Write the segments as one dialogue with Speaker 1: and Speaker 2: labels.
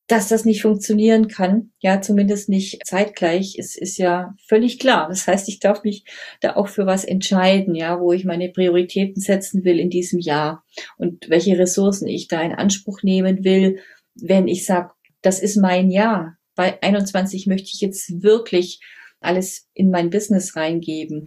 Speaker 1: dass das nicht funktionieren kann, ja, zumindest nicht zeitgleich, ist ja völlig klar. Das heißt, ich darf mich da auch für was entscheiden, ja, wo ich meine Prioritäten setzen will in diesem Jahr und welche Ressourcen ich da in Anspruch nehmen will, wenn ich sage, das ist mein Jahr. Bei 21 möchte ich jetzt wirklich alles in mein Business reingeben.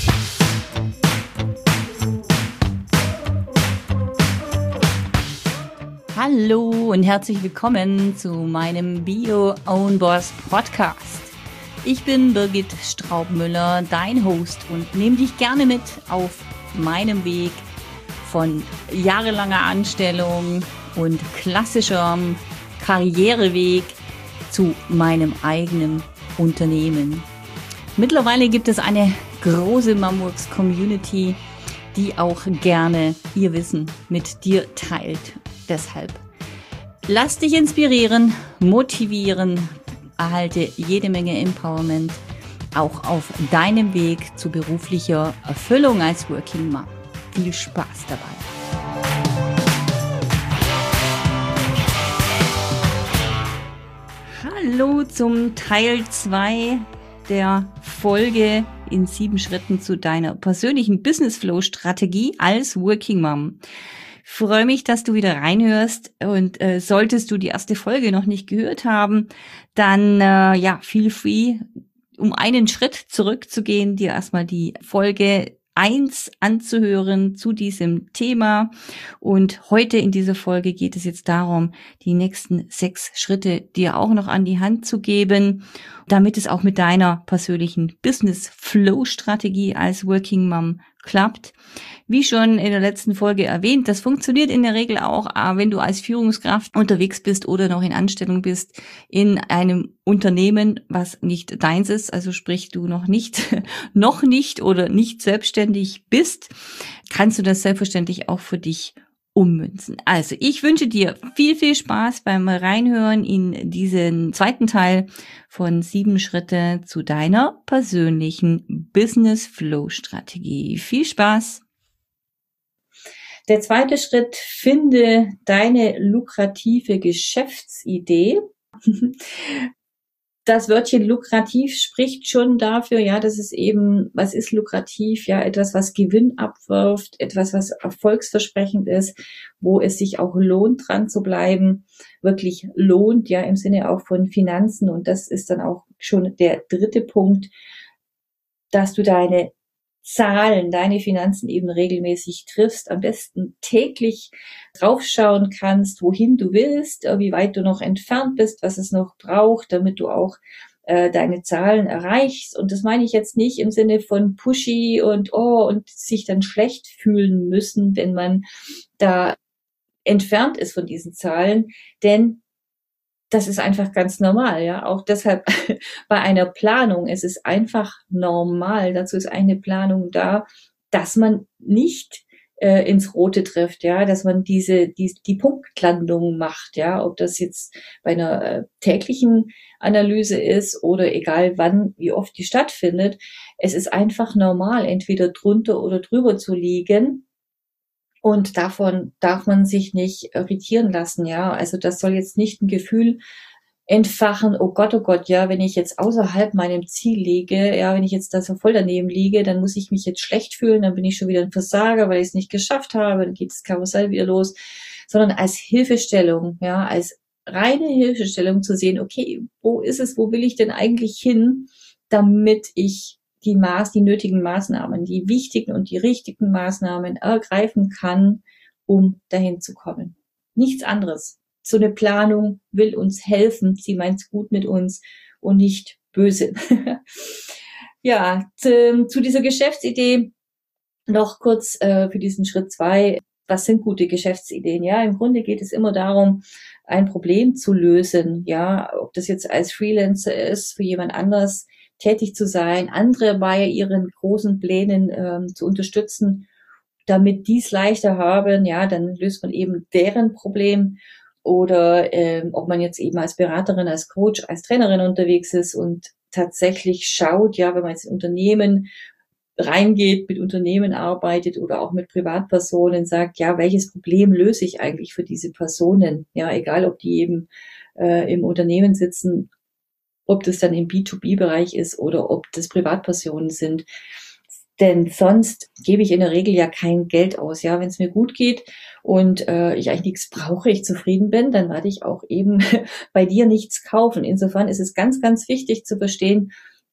Speaker 2: Hallo und herzlich willkommen zu meinem Be Your Own Boss Podcast. Ich bin Birgit Straubmüller, dein Host, und nehme dich gerne mit auf meinem Weg von jahrelanger Anstellung und klassischem Karriereweg zu meinem eigenen Unternehmen. Mittlerweile gibt es eine große Mamworks-Community, die auch gerne ihr Wissen mit dir teilt. Deshalb lass dich inspirieren, motivieren, erhalte jede Menge Empowerment, auch auf deinem Weg zu beruflicher Erfüllung als Working Mom. Viel Spaß dabei! Hallo zum Teil 2 der Folge in 7 Schritten zu deiner persönlichen Business Flow Strategie als Working Mom. Freue mich, dass du wieder reinhörst, und solltest du die erste Folge noch nicht gehört haben, dann feel free, um einen Schritt zurückzugehen, dir erstmal die Folge 1 anzuhören zu diesem Thema. Und heute in dieser Folge geht es jetzt darum, die nächsten 6 Schritte dir auch noch an die Hand zu geben, damit es auch mit deiner persönlichen Business Flow Strategie als Working Mom klappt. Wie schon in der letzten Folge erwähnt, das funktioniert in der Regel auch, wenn du als Führungskraft unterwegs bist oder noch in Anstellung bist in einem Unternehmen, was nicht deins ist, also sprich du noch nicht oder nicht selbstständig bist, kannst du das selbstverständlich auch für dich ummünzen. Also ich wünsche dir viel, viel Spaß beim Reinhören in diesen zweiten Teil von 7 Schritte zu deiner persönlichen Business Flow Strategie. Viel Spaß!
Speaker 1: Der zweite Schritt: finde deine lukrative Geschäftsidee. Das Wörtchen lukrativ spricht schon dafür, ja, dass es eben, was ist lukrativ? Ja, etwas, was Gewinn abwirft, etwas, was erfolgsversprechend ist, wo es sich auch lohnt, dran zu bleiben, wirklich lohnt, ja, im Sinne auch von Finanzen. Und das ist dann auch schon der dritte Punkt, dass du deine Zahlen, deine Finanzen eben regelmäßig triffst, am besten täglich draufschauen kannst, wohin du willst, wie weit du noch entfernt bist, was es noch braucht, damit du auch deine Zahlen erreichst. Und das meine ich jetzt nicht im Sinne von pushy und sich dann schlecht fühlen müssen, wenn man da entfernt ist von diesen Zahlen, denn das ist einfach ganz normal, ja. Auch deshalb bei einer Planung, es ist einfach normal, dazu ist eine Planung da, dass man nicht ins Rote trifft, ja, dass man die Punktlandung macht, ja, ob das jetzt bei einer täglichen Analyse ist oder egal wann, wie oft die stattfindet. Es ist einfach normal, entweder drunter oder drüber zu liegen. Und davon darf man sich nicht irritieren lassen, ja. Also das soll jetzt nicht ein Gefühl entfachen, oh Gott, ja, wenn ich jetzt außerhalb meinem Ziel liege, ja, wenn ich jetzt da so voll daneben liege, dann muss ich mich jetzt schlecht fühlen, dann bin ich schon wieder ein Versager, weil ich es nicht geschafft habe, dann geht das Karussell wieder los. Sondern als Hilfestellung, ja, als reine Hilfestellung zu sehen, okay, wo ist es, wo will ich denn eigentlich hin, damit ich die nötigen Maßnahmen, die wichtigen und die richtigen Maßnahmen ergreifen kann, um dahin zu kommen. Nichts anderes. So eine Planung will uns helfen. Sie meint's gut mit uns und nicht böse. Ja, zu dieser Geschäftsidee noch kurz für diesen Schritt 2. Was sind gute Geschäftsideen? Ja, im Grunde geht es immer darum, ein Problem zu lösen. Ja, ob das jetzt als Freelancer ist, für jemand anders tätig zu sein, andere bei ihren großen Plänen zu unterstützen, damit die es leichter haben, ja, dann löst man eben deren Problem. Oder ob man jetzt eben als Beraterin, als Coach, als Trainerin unterwegs ist und tatsächlich schaut, ja, wenn man jetzt Unternehmen reingeht, mit Unternehmen arbeitet oder auch mit Privatpersonen, sagt, ja, welches Problem löse ich eigentlich für diese Personen? Ja, egal, ob die eben im Unternehmen sitzen, ob das dann im B2B-Bereich ist oder ob das Privatpersonen sind. Denn sonst gebe ich in der Regel ja kein Geld aus. Ja, wenn es mir gut geht und ich eigentlich nichts brauche, ich zufrieden bin, dann werde ich auch eben bei dir nichts kaufen. Insofern ist es ganz, ganz wichtig zu verstehen,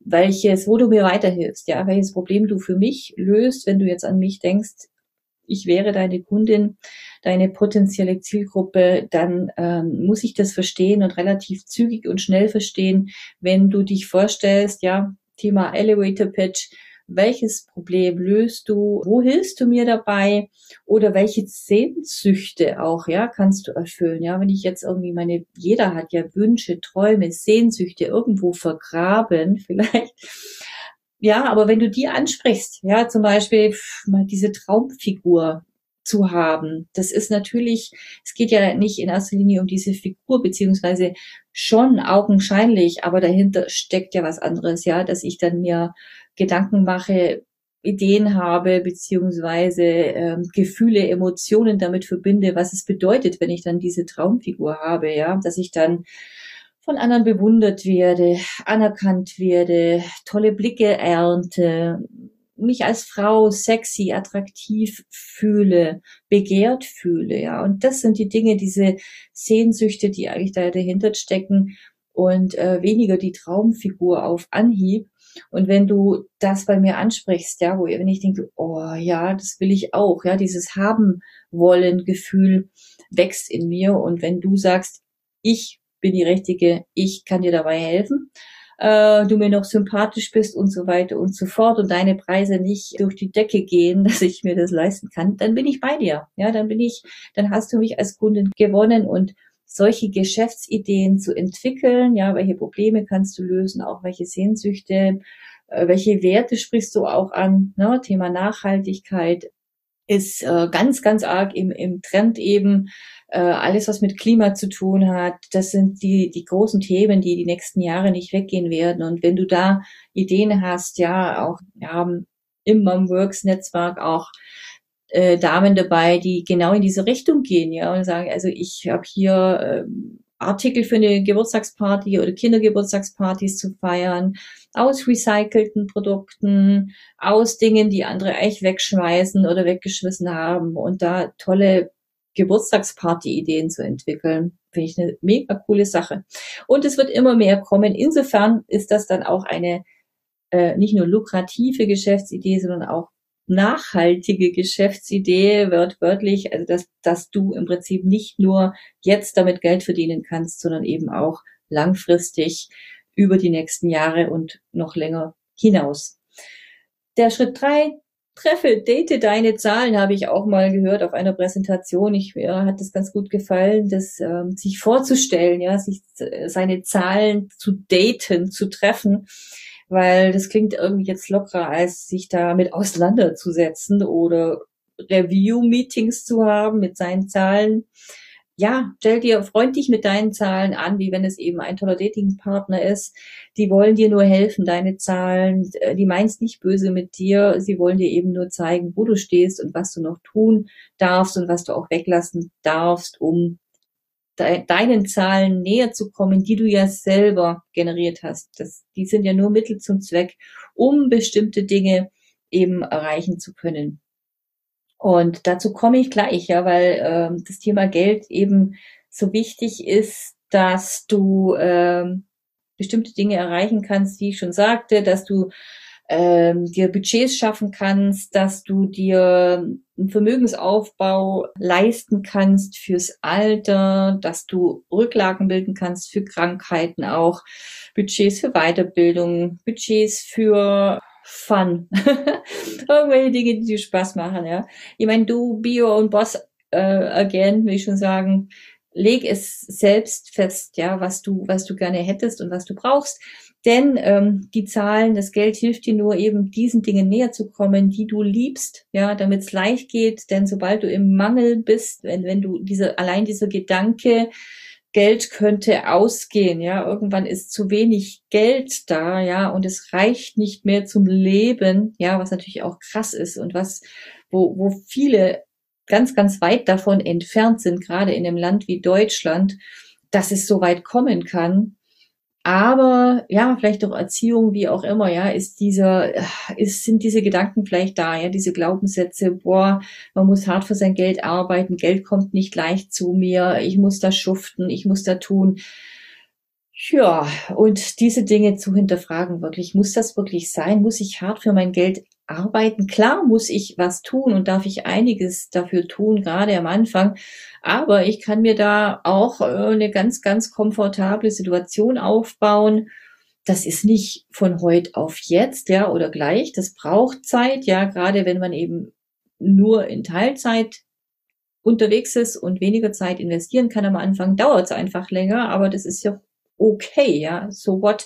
Speaker 1: wo du mir weiterhilfst, ja, welches Problem du für mich löst, wenn du jetzt an mich denkst, ich wäre deine Kundin, deine potenzielle Zielgruppe, dann muss ich das verstehen und relativ zügig und schnell verstehen, wenn du dich vorstellst, ja, Thema Elevator Pitch, welches Problem löst du, wo hilfst du mir dabei oder welche Sehnsüchte auch, ja, kannst du erfüllen, ja, wenn ich jetzt irgendwie jeder hat ja Wünsche, Träume, Sehnsüchte irgendwo vergraben vielleicht, ja, aber wenn du die ansprichst, ja, zum Beispiel mal diese Traumfigur zu haben, das ist natürlich, es geht ja nicht in erster Linie um diese Figur, beziehungsweise schon augenscheinlich, aber dahinter steckt ja was anderes, ja, dass ich dann mir Gedanken mache, Ideen habe, beziehungsweise Gefühle, Emotionen damit verbinde, was es bedeutet, wenn ich dann diese Traumfigur habe, ja, dass ich dann von anderen bewundert werde, anerkannt werde, tolle Blicke ernte, mich als Frau sexy, attraktiv fühle, begehrt fühle, ja. Und das sind die Dinge, diese Sehnsüchte, die eigentlich da dahinter stecken und weniger die Traumfigur auf Anhieb. Und wenn du das bei mir ansprichst, ja, wenn ich denke, oh ja, das will ich auch, ja, dieses haben wollen Gefühl wächst in mir. Und wenn du sagst, ich bin die Richtige, ich kann dir dabei helfen, du mir noch sympathisch bist und so weiter und so fort und deine Preise nicht durch die Decke gehen, dass ich mir das leisten kann, dann bin ich bei dir. Ja, dann hast du mich als Kundin gewonnen und solche Geschäftsideen zu entwickeln, ja, welche Probleme kannst du lösen, auch welche Sehnsüchte, welche Werte sprichst du auch an, ne? Thema Nachhaltigkeit ist ganz, ganz arg im Trend eben. Alles, was mit Klima zu tun hat, das sind die großen Themen, die nächsten Jahre nicht weggehen werden. Und wenn du da Ideen hast, ja, auch wir haben im Momworks-Netzwerk auch Damen dabei, die genau in diese Richtung gehen, ja, und sagen, also ich habe hier Artikel für eine Geburtstagsparty oder Kindergeburtstagspartys zu feiern, aus recycelten Produkten, aus Dingen, die andere eigentlich wegschmeißen oder weggeschmissen haben und da tolle Geburtstagsparty-Ideen zu entwickeln. Finde ich eine mega coole Sache. Und es wird immer mehr kommen. Insofern ist das dann auch eine nicht nur lukrative Geschäftsidee, sondern auch nachhaltige Geschäftsidee, wörtlich, also dass du im Prinzip nicht nur jetzt damit Geld verdienen kannst, sondern eben auch langfristig über die nächsten Jahre und noch länger hinaus. Der Schritt 3, date deine Zahlen, habe ich auch mal gehört auf einer Präsentation. Mir hat das ganz gut gefallen, das sich vorzustellen, ja, seine Zahlen zu daten, zu treffen, weil das klingt irgendwie jetzt lockerer, als sich damit auseinanderzusetzen oder Review-Meetings zu haben mit seinen Zahlen. Ja, freund dich mit deinen Zahlen an, wie wenn es eben ein toller Datingpartner ist. Die wollen dir nur helfen, deine Zahlen, die meinst nicht böse mit dir, sie wollen dir eben nur zeigen, wo du stehst und was du noch tun darfst und was du auch weglassen darfst, um deinen Zahlen näher zu kommen, die du ja selber generiert hast. Die sind ja nur Mittel zum Zweck, um bestimmte Dinge eben erreichen zu können. Und dazu komme ich gleich, ja, weil das Thema Geld eben so wichtig ist, dass du bestimmte Dinge erreichen kannst, wie ich schon sagte, dass du dir Budgets schaffen kannst, dass du dir einen Vermögensaufbau leisten kannst fürs Alter, dass du Rücklagen bilden kannst für Krankheiten auch, Budgets für Weiterbildung, Budgets für Fun, irgendwelche Dinge, die dir Spaß machen, ja. Ich meine, du, be your own boss again, will ich schon sagen, leg es selbst fest, ja, was du gerne hättest und was du brauchst. Denn die Zahlen, das Geld hilft dir nur eben, diesen Dingen näher zu kommen, die du liebst, ja, damit es leicht geht. Denn sobald du im Mangel bist, wenn du dieser Gedanke, Geld könnte ausgehen, ja, irgendwann ist zu wenig Geld da, ja, und es reicht nicht mehr zum Leben, ja, was natürlich auch krass ist und wo viele ganz, ganz weit davon entfernt sind, gerade in einem Land wie Deutschland, dass es so weit kommen kann. Aber ja, vielleicht auch Erziehung, wie auch immer, ja, sind diese Gedanken vielleicht da, ja, diese Glaubenssätze, boah, man muss hart für sein Geld arbeiten, Geld kommt nicht leicht zu mir, ich muss da schuften, ich muss da tun. Ja, und diese Dinge zu hinterfragen wirklich, muss das wirklich sein? Muss ich hart für mein Geld arbeiten? Klar muss ich was tun und darf ich einiges dafür tun, gerade am Anfang. Aber ich kann mir da auch eine ganz, ganz komfortable Situation aufbauen. Das ist nicht von heute auf jetzt, ja, oder gleich. Das braucht Zeit, ja, gerade wenn man eben nur in Teilzeit unterwegs ist und weniger Zeit investieren kann am Anfang, dauert es einfach länger, aber das ist ja okay, ja, so what,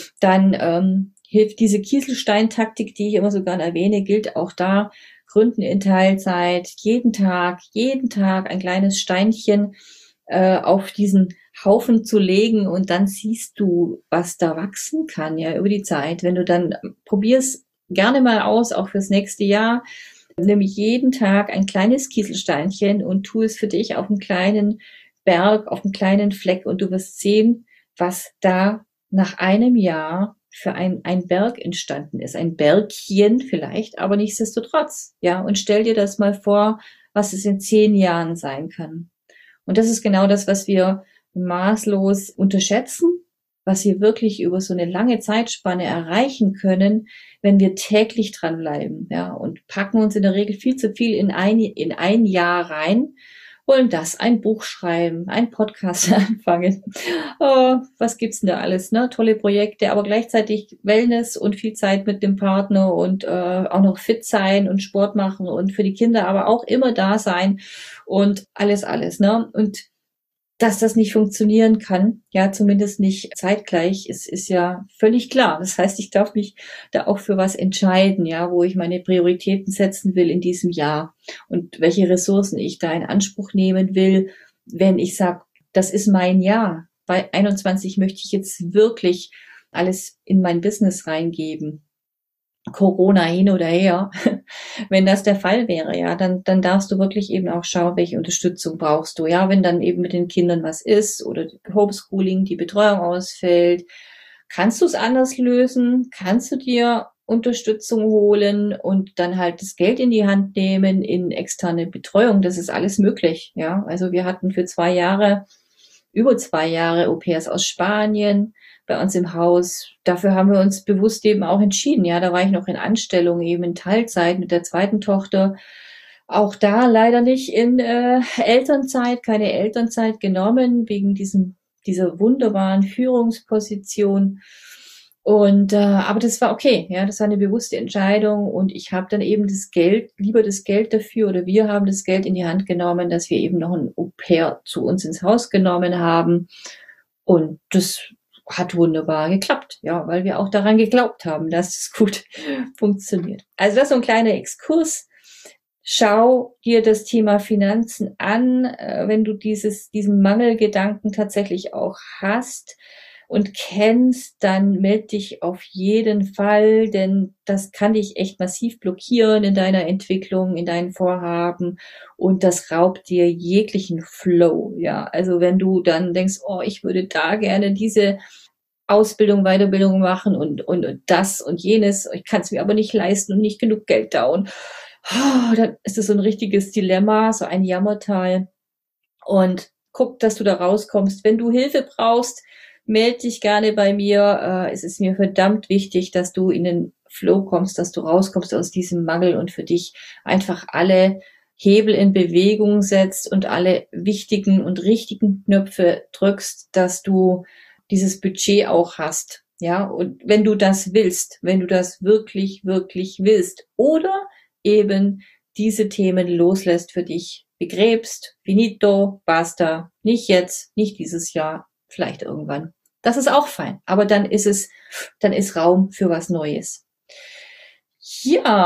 Speaker 1: dann hilft diese Kieselstein-Taktik, die ich immer so gerne erwähne, gilt auch da, Gründen in Teilzeit, jeden Tag ein kleines Steinchen auf diesen Haufen zu legen und dann siehst du, was da wachsen kann, ja, über die Zeit. Wenn du dann probierst gerne mal aus, auch fürs nächste Jahr, nimm jeden Tag ein kleines Kieselsteinchen und tu es für dich auf einem kleinen Berg, auf einem kleinen Fleck und du wirst sehen, was da nach einem Jahr für ein Berg entstanden ist. Ein Bergchen vielleicht, aber nichtsdestotrotz. Ja, und stell dir das mal vor, was es in 10 Jahren sein kann. Und das ist genau das, was wir maßlos unterschätzen, was wir wirklich über so eine lange Zeitspanne erreichen können, wenn wir täglich dranbleiben. Ja, und packen uns in der Regel viel zu viel in ein Jahr rein, wollen das, ein Buch schreiben, ein Podcast anfangen. Oh, was gibt's denn da alles, ne? Tolle Projekte, aber gleichzeitig Wellness und viel Zeit mit dem Partner und auch noch fit sein und Sport machen und für die Kinder aber auch immer da sein und alles, ne? Und dass das nicht funktionieren kann, ja, zumindest nicht zeitgleich, ist ja völlig klar. Das heißt, ich darf mich da auch für was entscheiden, ja, wo ich meine Prioritäten setzen will in diesem Jahr und welche Ressourcen ich da in Anspruch nehmen will, wenn ich sage, das ist mein Jahr. Bei 21 möchte ich jetzt wirklich alles in mein Business reingeben. Corona hin oder her. Wenn das der Fall wäre, ja, dann darfst du wirklich eben auch schauen, welche Unterstützung brauchst du. Ja, wenn dann eben mit den Kindern was ist oder Homeschooling, die Betreuung ausfällt, kannst du es anders lösen? Kannst du dir Unterstützung holen und dann halt das Geld in die Hand nehmen in externe Betreuung? Das ist alles möglich. Ja, also wir hatten für über 2 Jahre Au-pairs aus Spanien bei uns im Haus. Dafür haben wir uns bewusst eben auch entschieden. Ja, da war ich noch in Anstellung, eben in Teilzeit mit der zweiten Tochter. Auch da leider nicht in Elternzeit, keine Elternzeit genommen, wegen dieser wunderbaren Führungsposition. Und aber das war okay, ja, das war eine bewusste Entscheidung und ich habe dann eben lieber das Geld dafür oder wir haben das Geld in die Hand genommen, dass wir eben noch ein Au-pair zu uns ins Haus genommen haben und das hat wunderbar geklappt, ja, weil wir auch daran geglaubt haben, dass es gut funktioniert. Also das ist so ein kleiner Exkurs. Schau dir das Thema Finanzen an, wenn du diesen Mangelgedanken tatsächlich auch hast und kennst, dann melde dich auf jeden Fall, denn das kann dich echt massiv blockieren in deiner Entwicklung, in deinen Vorhaben und das raubt dir jeglichen Flow, ja. Also wenn du dann denkst, oh, ich würde da gerne diese Ausbildung, Weiterbildung machen und das und jenes, ich kann es mir aber nicht leisten und nicht genug Geld da und dann ist es so ein richtiges Dilemma, so ein Jammertal und guck, dass du da rauskommst. Wenn du Hilfe brauchst, melde dich gerne bei mir. Es ist mir verdammt wichtig, dass du in den Flow kommst, dass du rauskommst aus diesem Mangel und für dich einfach alle Hebel in Bewegung setzt und alle wichtigen und richtigen Knöpfe drückst, dass du dieses Budget auch hast. Ja, und wenn du das willst, wenn du das wirklich, wirklich willst oder eben diese Themen loslässt für dich, begräbst, finito, basta, nicht jetzt, nicht dieses Jahr, vielleicht irgendwann. Das ist auch fein, aber dann ist Raum für was Neues. Ja,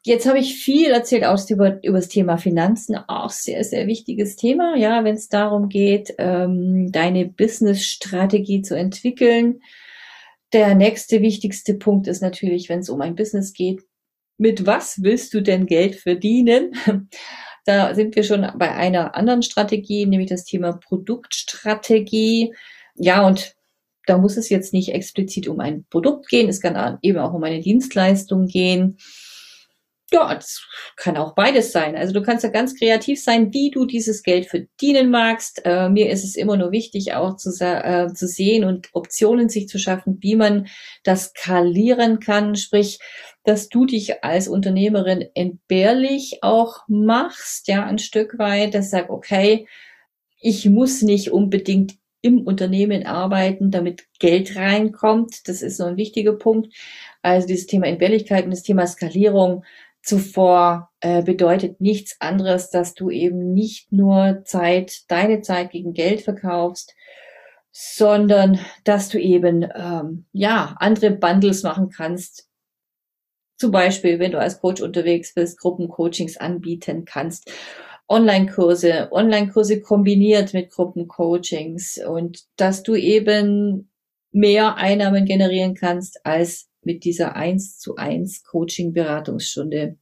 Speaker 1: Jetzt habe ich viel erzählt auch über das Thema Finanzen, auch sehr, sehr wichtiges Thema, ja, wenn es darum geht, deine Business-Strategie zu entwickeln. Der nächste wichtigste Punkt ist natürlich, wenn es um ein Business geht, mit was willst du denn Geld verdienen? Da sind wir schon bei einer anderen Strategie, nämlich das Thema Produktstrategie. Ja, und da muss es jetzt nicht explizit um ein Produkt gehen, es kann eben auch um eine Dienstleistung gehen. Ja, das kann auch beides sein. Also du kannst ja ganz kreativ sein, wie du dieses Geld verdienen magst. Mir ist es immer nur wichtig, auch zu sehen und Optionen sich zu schaffen, wie man das skalieren kann. Sprich, dass du dich als Unternehmerin entbehrlich auch machst, ja, ein Stück weit, dass ich sage, okay, ich muss nicht unbedingt im Unternehmen arbeiten, damit Geld reinkommt. Das ist so ein wichtiger Punkt. Also dieses Thema Entbehrlichkeit und das Thema Skalierung zuvor bedeutet nichts anderes, dass du eben nicht nur deine Zeit gegen Geld verkaufst, sondern dass du eben andere Bundles machen kannst. Zum Beispiel, wenn du als Coach unterwegs bist, Gruppencoachings anbieten kannst, Online-Kurse kombiniert mit Gruppencoachings und dass du eben mehr Einnahmen generieren kannst als mit dieser 1:1 Coaching-Beratungsstunde.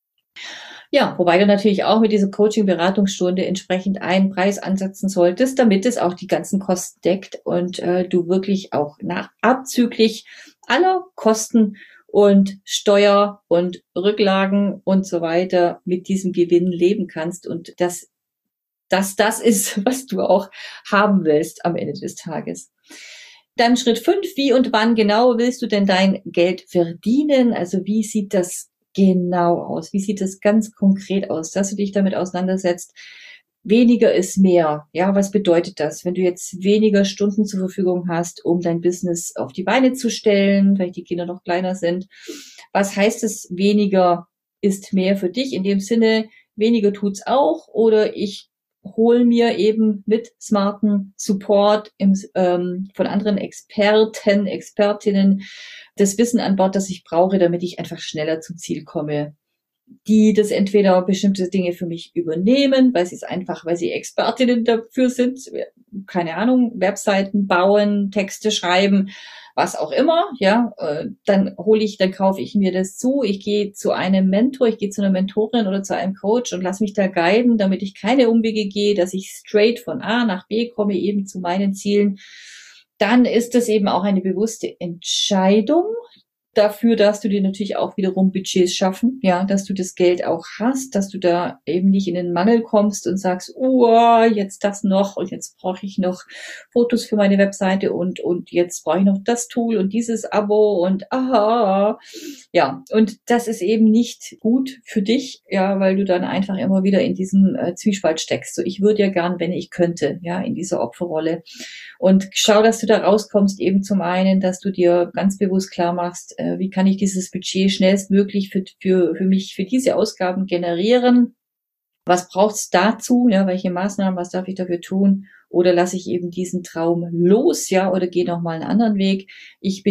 Speaker 1: Ja, wobei du natürlich auch mit dieser Coaching-Beratungsstunde entsprechend einen Preis ansetzen solltest, damit es auch die ganzen Kosten deckt und du wirklich auch abzüglich aller Kosten und Steuer und Rücklagen und so weiter mit diesem Gewinn leben kannst und dass das ist, was du auch haben willst am Ende des Tages. Dann Schritt 5, wie und wann genau willst du denn dein Geld verdienen? Also wie sieht das genau aus? Wie sieht das ganz konkret aus, dass du dich damit auseinandersetzt? Weniger ist mehr. Ja, was bedeutet das? Wenn du jetzt weniger Stunden zur Verfügung hast, um dein Business auf die Beine zu stellen, weil die Kinder noch kleiner sind. Was heißt es, weniger ist mehr für dich? In dem Sinne, weniger tut's auch oder ich hol mir eben mit smarten Support von anderen Expertinnen das Wissen an Bord, das ich brauche, damit ich einfach schneller zum Ziel komme. Die das entweder bestimmte Dinge für mich übernehmen, weil sie Expertinnen dafür sind, keine Ahnung, Webseiten bauen, Texte schreiben, was auch immer, ja, dann kaufe ich mir das zu, ich gehe zu einem Mentor, ich gehe zu einer Mentorin oder zu einem Coach und lass mich da guiden, damit ich keine Umwege gehe, dass ich straight von A nach B komme, eben zu meinen Zielen. Dann ist das eben auch eine bewusste Entscheidung. Dafür darfst du dir natürlich auch wiederum Budgets schaffen, ja, dass du das Geld auch hast, dass du da eben nicht in den Mangel kommst und sagst, oh, jetzt das noch und jetzt brauche ich noch Fotos für meine Webseite und jetzt brauche ich noch das Tool und dieses Abo und ja, und das ist eben nicht gut für dich, ja, weil du dann einfach immer wieder in diesem Zwiespalt steckst. So, ich würde ja gern, wenn ich könnte, ja, in dieser Opferrolle. Und schau, dass du da rauskommst, eben zum einen, dass du dir ganz bewusst klar machst, wie kann ich dieses Budget schnellstmöglich für mich, für diese Ausgaben generieren? Was braucht's dazu? Ja, welche Maßnahmen, was darf ich dafür tun? Oder lasse ich eben diesen Traum los, ja, oder gehe noch mal einen anderen Weg? Ich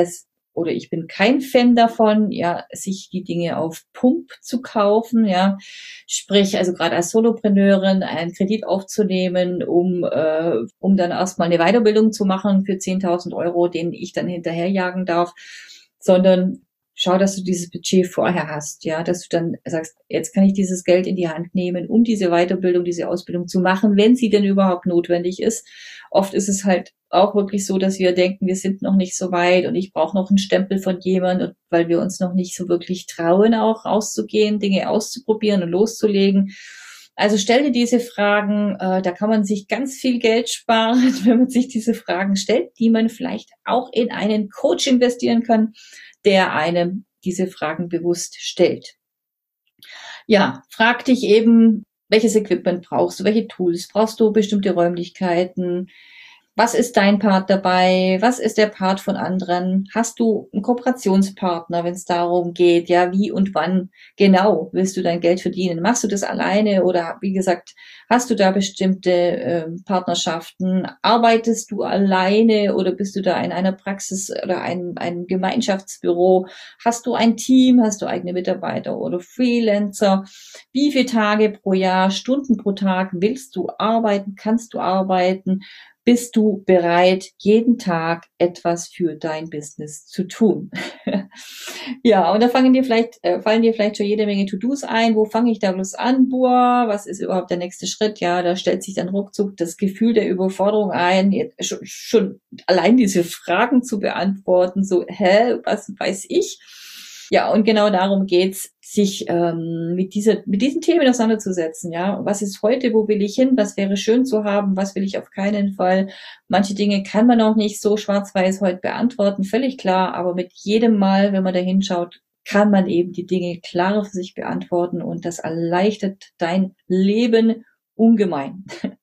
Speaker 1: bin kein Fan davon, ja, sich die Dinge auf Pump zu kaufen, ja. Sprich, also gerade als Solopreneurin einen Kredit aufzunehmen, um dann erstmal eine Weiterbildung zu machen für 10.000 €, den ich dann hinterherjagen darf, sondern schau, dass du dieses Budget vorher hast, ja, dass du dann sagst, jetzt kann ich dieses Geld in die Hand nehmen, um diese Weiterbildung, diese Ausbildung zu machen, wenn sie denn überhaupt notwendig ist. Oft ist es halt auch wirklich so, dass wir denken, wir sind noch nicht so weit und ich brauche noch einen Stempel von jemandem, weil wir uns noch nicht so wirklich trauen, auch rauszugehen, Dinge auszuprobieren und loszulegen. Also stell dir diese Fragen, da kann man sich ganz viel Geld sparen, wenn man sich diese Fragen stellt, die man vielleicht auch in einen Coach investieren kann, der einem diese Fragen bewusst stellt. Ja, frag dich eben, welches Equipment brauchst du, welche Tools, brauchst du bestimmte Räumlichkeiten, Was ist dein Part dabei? Was ist der Part von anderen? Hast du einen Kooperationspartner, wenn es darum geht, ja, wie und wann genau willst du dein Geld verdienen? Machst du das alleine oder wie gesagt, hast du da bestimmte Partnerschaften? Arbeitest du alleine oder bist du da in einer Praxis oder ein Gemeinschaftsbüro? Hast du ein Team? Hast du eigene Mitarbeiter oder Freelancer? Wie viele Tage pro Jahr, Stunden pro Tag willst du arbeiten? Kannst du arbeiten? Bist du bereit, jeden Tag etwas für dein Business zu tun? Ja, und da fallen dir vielleicht schon jede Menge To-Dos ein. Wo fange ich da bloß an? Boah, was ist überhaupt der nächste Schritt? Ja, da stellt sich dann ruckzuck das Gefühl der Überforderung ein, schon allein diese Fragen zu beantworten. So, was weiß ich? Ja, und genau darum geht's, sich mit diesen Themen auseinanderzusetzen. Ja, was ist heute, wo will ich hin, was wäre schön zu haben, was will ich auf keinen Fall. Manche Dinge kann man auch nicht so schwarz-weiß heute beantworten, völlig klar, aber mit jedem Mal, wenn man da hinschaut, kann man eben die Dinge klarer für sich beantworten und das erleichtert dein Leben ungemein.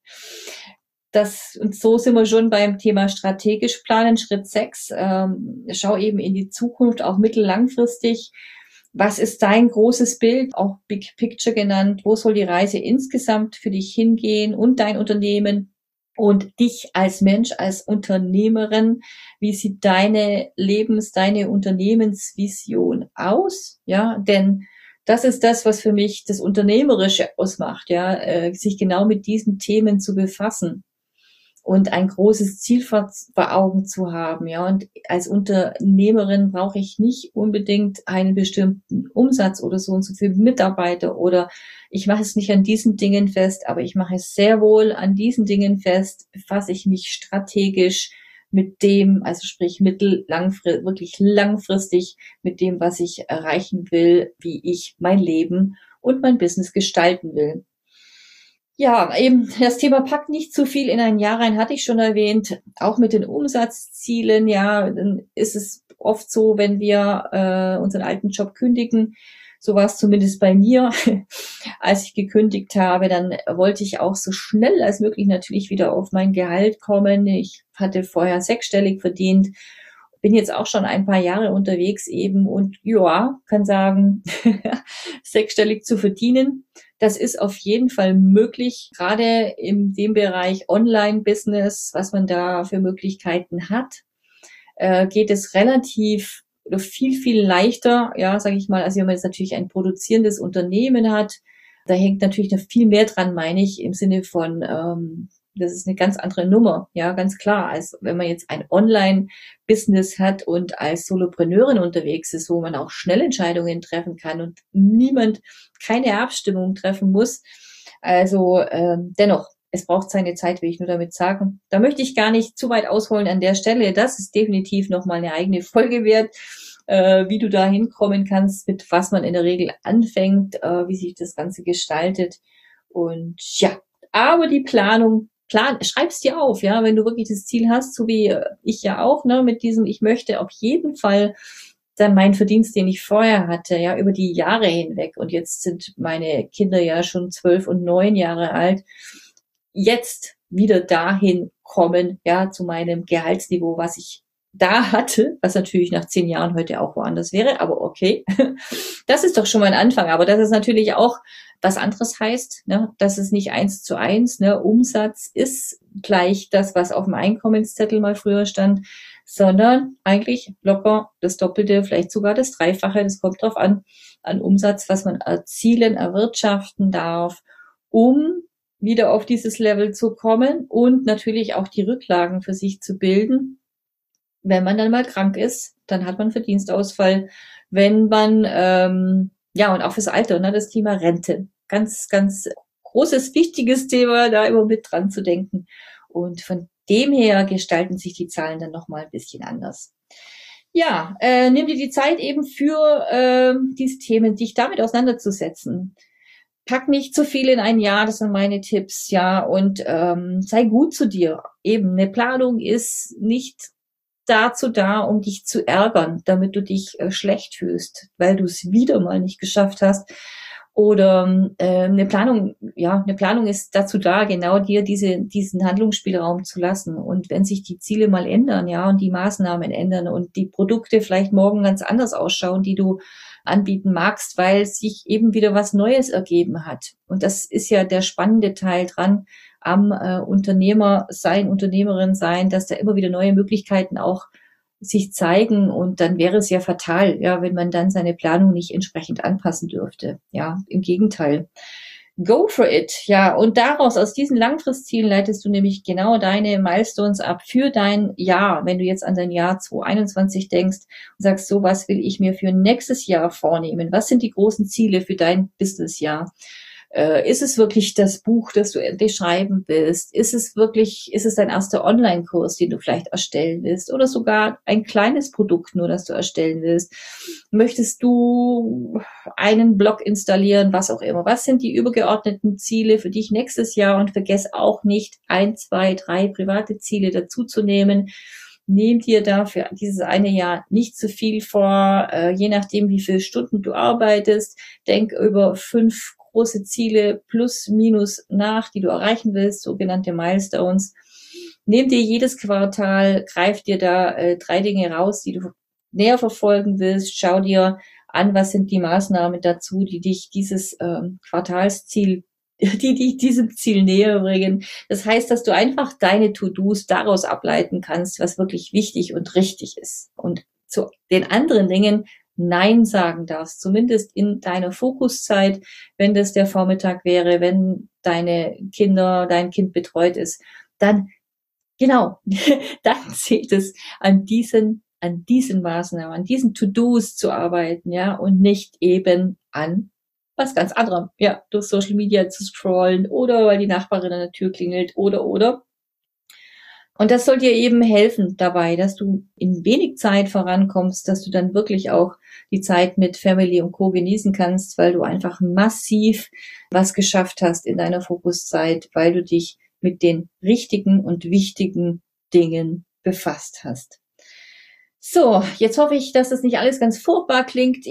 Speaker 1: Und so sind wir schon beim Thema strategisch planen, Schritt 6. Schau eben in die Zukunft, auch mittellangfristig. Was ist dein großes Bild, auch Big Picture genannt? Wo soll die Reise insgesamt für dich hingehen und dein Unternehmen und dich als Mensch, als Unternehmerin? Wie sieht deine Unternehmensvision aus? Ja, denn das ist das, was für mich das Unternehmerische ausmacht, ja, sich genau mit diesen Themen zu befassen und ein großes Ziel vor Augen zu haben, ja. Und als Unternehmerin brauche ich nicht unbedingt einen bestimmten Umsatz oder so und so viele Mitarbeiter oder ich mache es nicht an diesen Dingen fest, aber ich mache es sehr wohl an diesen Dingen fest, befasse ich mich strategisch mit dem, also sprich wirklich langfristig mit dem, was ich erreichen will, wie ich mein Leben und mein Business gestalten will. Ja, eben das Thema packt nicht zu viel in ein Jahr rein, hatte ich schon erwähnt. Auch mit den Umsatzzielen, ja, dann ist es oft so, wenn wir unseren alten Job kündigen, so war es zumindest bei mir, als ich gekündigt habe, dann wollte ich auch so schnell als möglich natürlich wieder auf mein Gehalt kommen. Ich hatte vorher 6-stellig verdient, bin jetzt auch schon ein paar Jahre unterwegs eben und ja, kann sagen, 6-stellig zu verdienen. Das ist auf jeden Fall möglich, gerade in dem Bereich Online-Business, was man da für Möglichkeiten hat, geht es relativ oder viel leichter, ja, sage ich mal, als wenn man jetzt natürlich ein produzierendes Unternehmen hat. Da hängt natürlich noch viel mehr dran, meine ich, im Sinne von, das ist eine ganz andere Nummer, ja, ganz klar, als wenn man jetzt ein Online-Business hat und als Solopreneurin unterwegs ist, wo man auch schnell Entscheidungen treffen kann und keine Abstimmung treffen muss. Also dennoch, es braucht seine Zeit, will ich nur damit sagen. Da möchte ich gar nicht zu weit ausholen an der Stelle. Das ist definitiv nochmal eine eigene Folge wert, wie du da hinkommen kannst, mit was man in der Regel anfängt, wie sich das Ganze gestaltet. Und ja, aber die schreib's dir auf, ja, wenn du wirklich das Ziel hast, so wie ich ja auch, ne, mit diesem, ich möchte auf jeden Fall dann meinen Verdienst, den ich vorher hatte, ja, über die Jahre hinweg. Und jetzt sind meine Kinder ja schon 12 und 9 Jahre alt. Jetzt wieder dahin kommen, ja, zu meinem Gehaltsniveau, was ich da hatte, was natürlich nach 10 Jahren heute auch woanders wäre, aber okay. Das ist doch schon mal ein Anfang, aber das ist natürlich auch was anderes heißt, ne, dass es nicht 1:1, ne, Umsatz ist gleich das, was auf dem Einkommenszettel mal früher stand, sondern eigentlich locker das Doppelte, vielleicht sogar das Dreifache, das kommt drauf an Umsatz, was man erwirtschaften darf, um wieder auf dieses Level zu kommen und natürlich auch die Rücklagen für sich zu bilden. Wenn man dann mal krank ist, dann hat man Verdienstausfall. Wenn man, und auch fürs Alter, ne, das Thema Rente. Ganz, ganz großes, wichtiges Thema, da immer mit dran zu denken. Und von dem her gestalten sich die Zahlen dann nochmal ein bisschen anders. Ja, nimm dir die Zeit eben für diese Themen, dich damit auseinanderzusetzen. Pack nicht zu viel in ein Jahr, das sind meine Tipps, ja, und sei gut zu dir. Eben, eine Planung ist nicht dazu da, um dich zu ärgern, damit du dich schlecht fühlst, weil du es wieder mal nicht geschafft hast. Oder eine Planung ist dazu da, genau dir diesen Handlungsspielraum zu lassen. Und wenn sich die Ziele mal ändern, ja, und die Maßnahmen ändern und die Produkte vielleicht morgen ganz anders ausschauen, die du anbieten magst, weil sich eben wieder was Neues ergeben hat. Und das ist ja der spannende Teil dran am Unternehmer sein, Unternehmerin sein, dass da immer wieder neue Möglichkeiten auch sich zeigen, und dann wäre es ja fatal, ja, wenn man dann seine Planung nicht entsprechend anpassen dürfte. Ja, im Gegenteil. Go for it. Ja, und daraus, aus diesen Langfristzielen, leitest du nämlich genau deine Milestones ab für dein Jahr. Wenn du jetzt an dein Jahr 2021 denkst und sagst, so, was will ich mir für nächstes Jahr vornehmen? Was sind die großen Ziele für dein Businessjahr? Ist es wirklich das Buch, das du endlich schreiben willst? Ist es dein erster Online-Kurs, den du vielleicht erstellen willst? Oder sogar ein kleines Produkt nur, das du erstellen willst? Möchtest du einen Blog installieren, was auch immer? Was sind die übergeordneten Ziele für dich nächstes Jahr? Und vergiss auch nicht, 1, 2, 3 private Ziele dazuzunehmen. Nehm dir dafür dieses eine Jahr nicht zu viel vor, je nachdem, wie viele Stunden du arbeitest. Denk über 5 große Ziele plus, minus nach, die du erreichen willst, sogenannte Milestones. Nimm dir jedes Quartal, greif dir da 3 Dinge raus, die du näher verfolgen willst. Schau dir an, was sind die Maßnahmen dazu, die dich dieses Quartalsziel, die dich diesem Ziel näher bringen. Das heißt, dass du einfach deine To-Dos daraus ableiten kannst, was wirklich wichtig und richtig ist. Und zu den anderen Dingen Nein sagen darfst, zumindest in deiner Fokuszeit, wenn das der Vormittag wäre, wenn dein Kind betreut ist, dann, genau, dann zählt es an diesen Maßnahmen, an diesen To-Dos zu arbeiten, ja, und nicht eben an was ganz anderem, ja, durch Social Media zu scrollen oder weil die Nachbarin an der Tür klingelt oder. Und das soll dir eben helfen dabei, dass du in wenig Zeit vorankommst, dass du dann wirklich auch die Zeit mit Family und Co. genießen kannst, weil du einfach massiv was geschafft hast in deiner Fokuszeit, weil du dich mit den richtigen und wichtigen Dingen befasst hast. So, jetzt hoffe ich, dass das nicht alles ganz furchtbar klingt.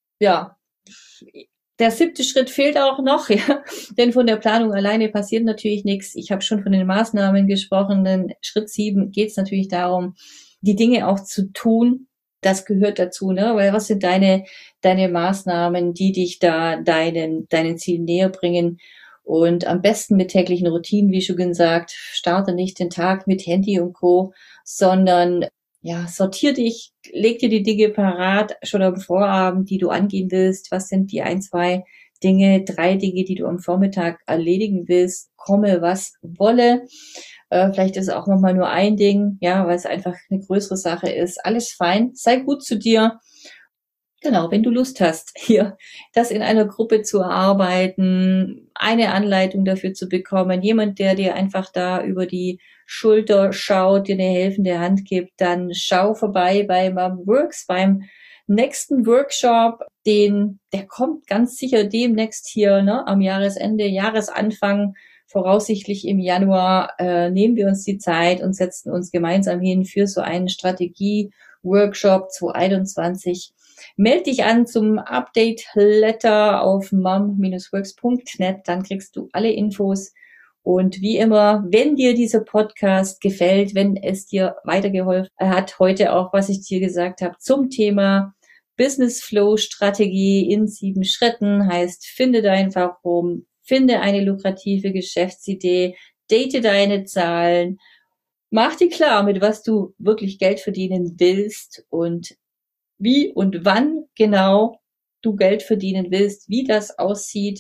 Speaker 1: Der 7. Schritt fehlt auch noch, ja, denn von der Planung alleine passiert natürlich nichts. Ich habe schon von den Maßnahmen gesprochen, denn Schritt 7 geht es natürlich darum, die Dinge auch zu tun. Das gehört dazu, ne? Weil was sind deine Maßnahmen, die dich da deinen Zielen näher bringen? Und am besten mit täglichen Routinen, wie schon gesagt, starte nicht den Tag mit Handy und Co., sondern ja, sortier dich, leg dir die Dinge parat, schon am Vorabend, die du angehen willst. Was sind die 1, 2 Dinge, 3 Dinge, die du am Vormittag erledigen willst? Komme, was wolle. Vielleicht ist es auch nochmal nur ein Ding, ja, weil es einfach eine größere Sache ist. Alles fein, sei gut zu dir. Genau, wenn du Lust hast, hier das in einer Gruppe zu erarbeiten, eine Anleitung dafür zu bekommen, jemand, der dir einfach da über die Schulter schaut, dir eine helfende Hand gibt, dann schau vorbei bei MomWorks, beim nächsten Workshop, der kommt ganz sicher demnächst hier, ne, am Jahresende, Jahresanfang, voraussichtlich im Januar, nehmen wir uns die Zeit und setzen uns gemeinsam hin für so einen Strategie-Workshop 2021. Meld dich an zum Update-Letter auf mom-works.net, dann kriegst du alle Infos. Und wie immer, wenn dir dieser Podcast gefällt, wenn es dir weitergeholfen hat, heute auch, was ich dir gesagt habe, zum Thema Business Flow Strategie in 7 Schritten, heißt, finde dein Warum, finde eine lukrative Geschäftsidee, date deine Zahlen, mach dir klar, mit was du wirklich Geld verdienen willst und wie und wann genau du Geld verdienen willst, wie das aussieht.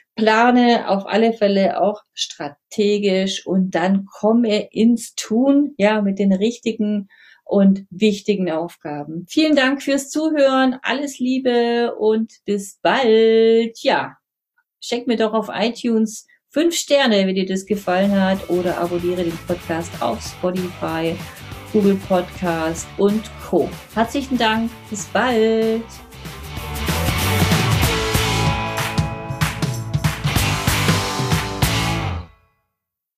Speaker 1: Plane auf alle Fälle auch strategisch und dann komme ins Tun, ja, mit den richtigen und wichtigen Aufgaben. Vielen Dank fürs Zuhören, alles Liebe und bis bald. Ja, schenk mir doch auf iTunes 5 Sterne, wenn dir das gefallen hat, oder abonniere den Podcast auf Spotify, Google Podcast und Co. Herzlichen Dank, bis bald.